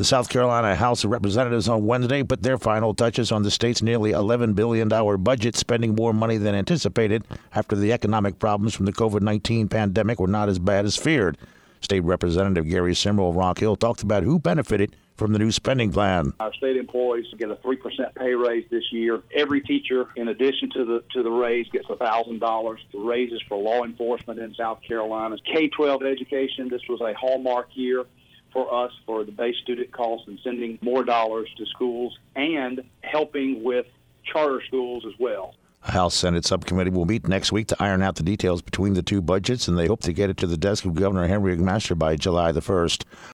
The South Carolina House of Representatives on Wednesday put their final touches on the state's nearly $11 billion budget, spending more money than anticipated after the economic problems from the COVID-19 pandemic were not as bad as feared. State Representative Gary Simrall of Rock Hill talked about who benefited from the new spending plan. Our state employees get a 3% pay raise this year. Every teacher, in addition to the raise, gets $1,000. The raises for law enforcement in South Carolina. K-12 education, this was a hallmark year for us for the base student costs and sending more dollars to schools and helping with charter schools as well. A House Senate subcommittee will meet next week to iron out the details between the two budgets, and they hope to get it to the desk of Governor Henry McMaster by July the 1st.